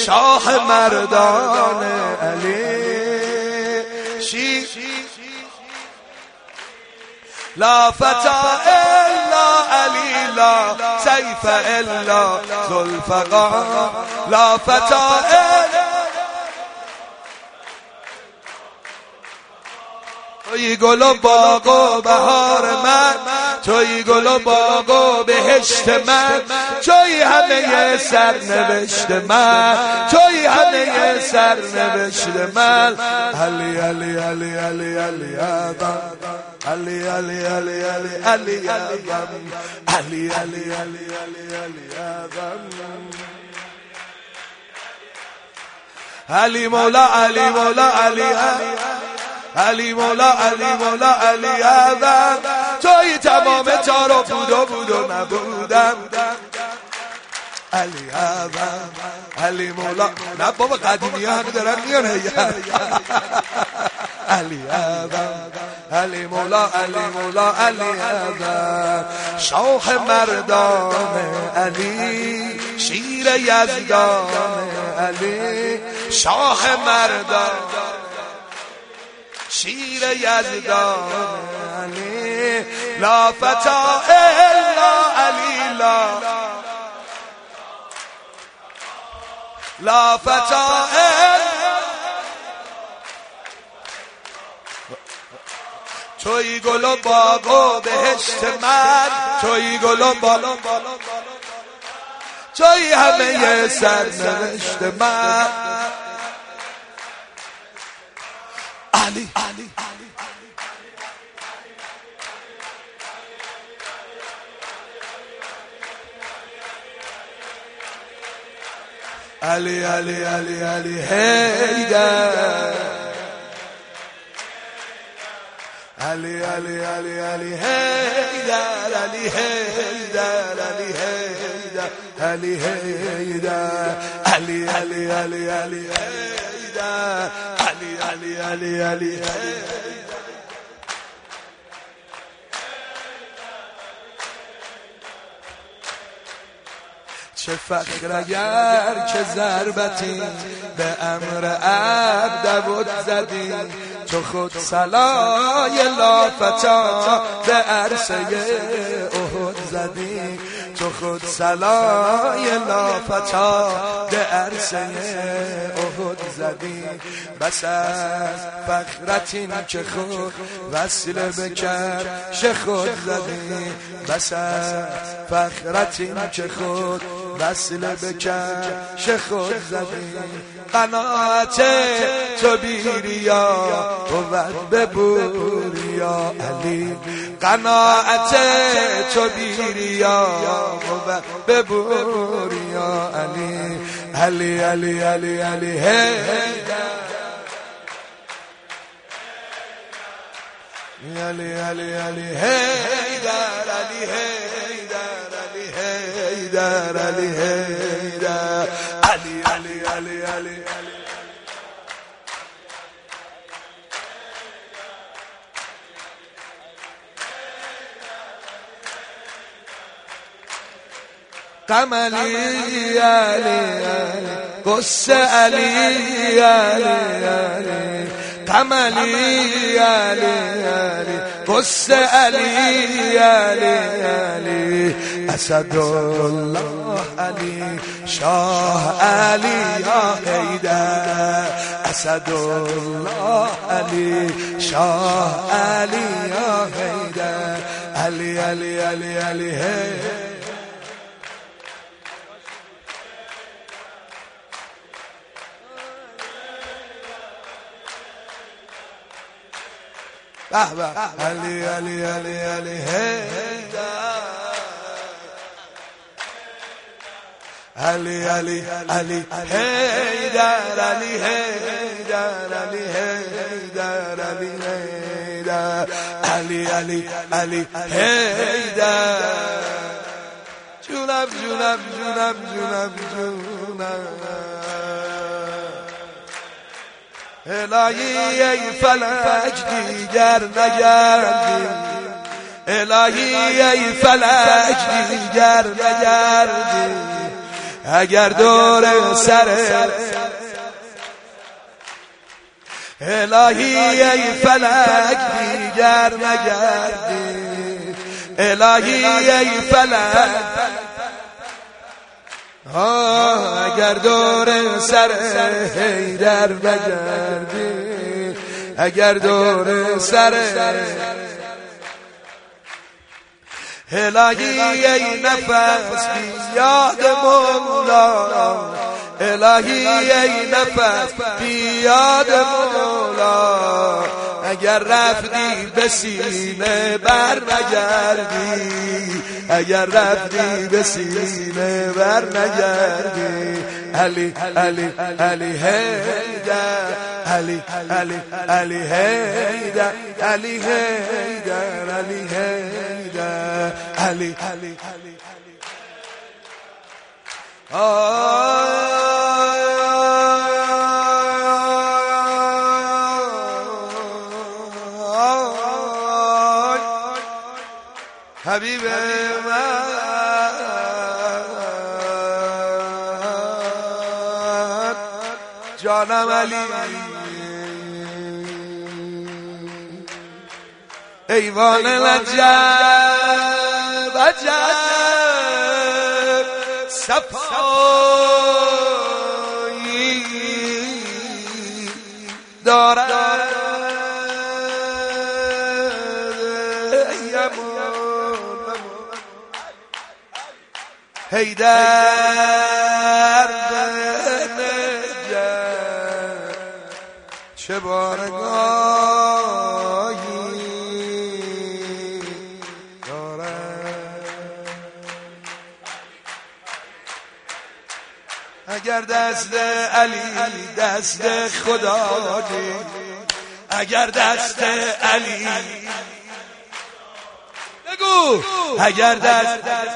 شاه مردان علی لا فتا الا علی لا سیف الا ذوالفقار لا فتا الا توی گل و باغ و بهار من توی گل و باغ و بهشت من توی همه سرنوشت من توی همه سرنوشت من علی علی علی علی علی علی علی علی علی علی علی علی علی علی مولا علی مولا علی علی مولا علی مولا علی اعظم توی تمام تار و بود و نبودم علی اعظم علی مولا نه بابا قدیمی ها همه دارن میان علی اعظم علی مولا علی مولا علی اعظم شاه مردان علی شیر یزدان علی شاه مردان شیر یزدان علی لا فتا الا علی لا فتا توی گل و باغ و بهشت من توی گل و باغ توی همه سرنوشت من علی علی علی علی علی حیدر علی علی علی علی حیدر علی حیدر علی حیدر علی حیدر علی علی علی علی حیدر علی علی علی علی چه فخر اگر که ضربتی به امر عبد بود زدی تو خود صلای لافتا به عرصه احد زدی تو خود صلای لافتا به عرصه احد زدی بس از فخرتین که خود وصل بکر شه خود زدی بس از فخرتین که خود وصل بکر شه خود زدی قناعت تو بیریا بود ببوریا علی قناعت تو بیریا بود ببوریا علی علی علی علی علی علی علی علی حیدر علی حیدر علی حیدر علی حیدر علی علی علی علی غم علی علی قصه علی علی غم علی علی قصه علی علی اسدالله علی شاه علی یا حیدر اسدالله علی شاه علی یا حیدر علی علی علی علی علی علی علی علی حیدر علی علی علی حیدر علی حیدر علی حیدر علی حیدر علی علی علی حیدر جونم جونم جونم جونم جونم الهی ای فلک دیگر نگردی الهی ای فلک دیگر نگردی اگر دور سر الهی ای فلک دیگر نگردی، الهی ای فلک اگر دور سر حیدر نگردی، اگر دور سر الهی ای نفس بیاد مولا، الهی ای نفس بیاد مولا، اگر رفتی به سینه بر نگردی، اگر رفتی به سینه بر نگردی. علی علی علی حیدر، علی علی علی حیدر، علی حیدر، علی حیدر، علی علی حبیب من جانم علی، ایوان لجب عجب صفایی دارد حیدر بنجر چه بارگاهی دارد. اگر دست علی دست خدا دید، اگر دست علی بگو، اگر دست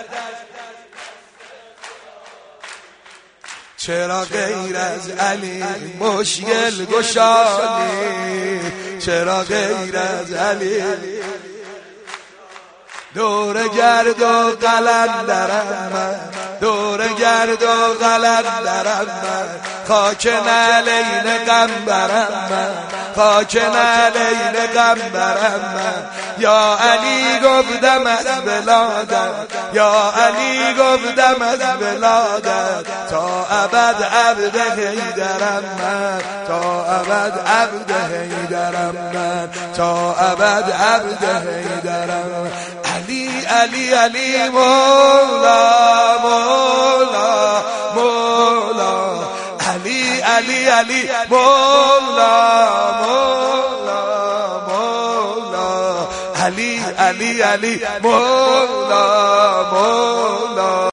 چرا غیر از علی مشکل گشایی، چرا غیر از علی دور گرد و قلندرم من، دور گرد و قلندرم من، خاک نعلین قنبرم من، خاک نعلین قنبرم من. یا علی گفتم از بلادت، یا علی گفتم از بلادت، تا ابد عبد حیدرم من، تا ابد عبد حیدرم من، تا ابد عبد حیدرم. علی علی علی مولا مولا مولا، علی علی علی مولا مولا مولا، علی علی علی مولا مولا.